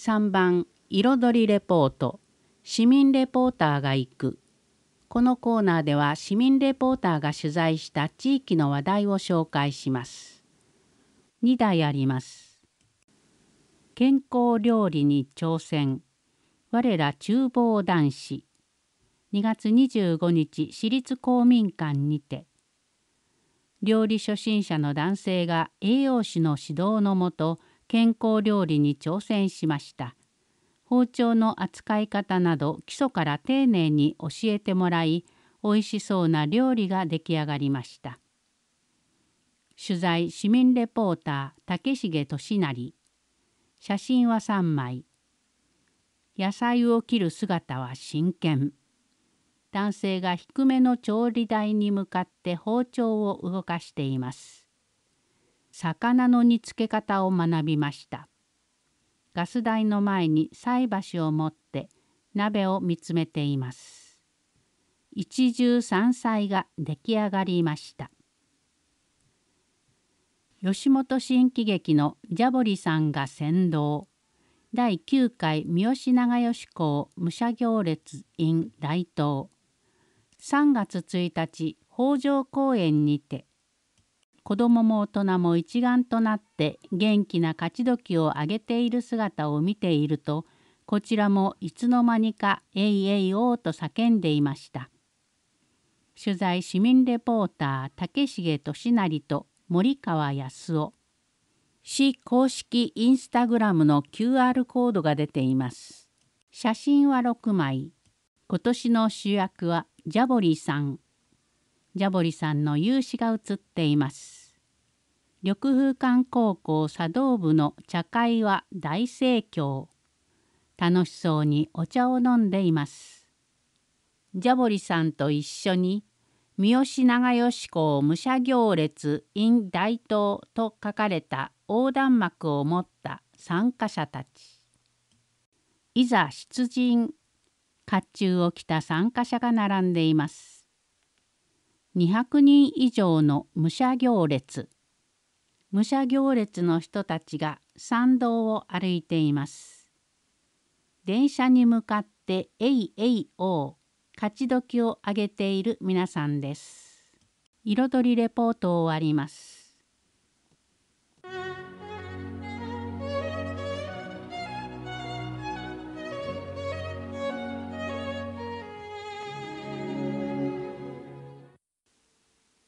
3番彩りレポート、市民レポーターが行く。このコーナーでは市民レポーターが取材した地域の話題を紹介します。2題あります。健康料理に挑戦。我ら厨房男子。2月25日、市立公民館にて。料理初心者の男性が栄養士の指導のもと、健康料理に挑戦しました。包丁の扱い方など基礎から丁寧に教えてもらい、おいしそうな料理が出来上がりました。取材市民レポーター竹重俊成。写真は3枚。野菜を切る姿は真剣。男性が低めの調理台に向かって包丁を動かしています。魚の煮付け方を学びました。ガス台の前に菜箸を持って鍋を見つめています。一汁三菜が出来上がりました。吉本新喜劇のジャボリさんが先導。第9回三好長慶公武者行列 in 大東。3月1日北条公園にて、子どもも大人も一丸となって元気な勝ち時を上げている姿を見ていると、こちらもいつの間にかえいえいおーと叫んでいました。取材市民レポーター竹重俊成と森川康夫。市公式インスタグラムの QR コードが出ています。写真は6枚。今年の主役はジャボリさん。ジャボリさんの勇姿が写っています。緑風館高校茶道部の茶会は大盛況。楽しそうにお茶を飲んでいます。ジャボリさんと一緒に三好長慶公武者行列 in 大東と書かれた横断幕を持った参加者たち。いざ出陣。甲冑を着た参加者が並んでいます。200人以上の武者行列。武者行列の人たちが参道を歩いています。電車に向かってえいえいおー、勝ち時を上げている皆さんです。彩りレポートを終わります。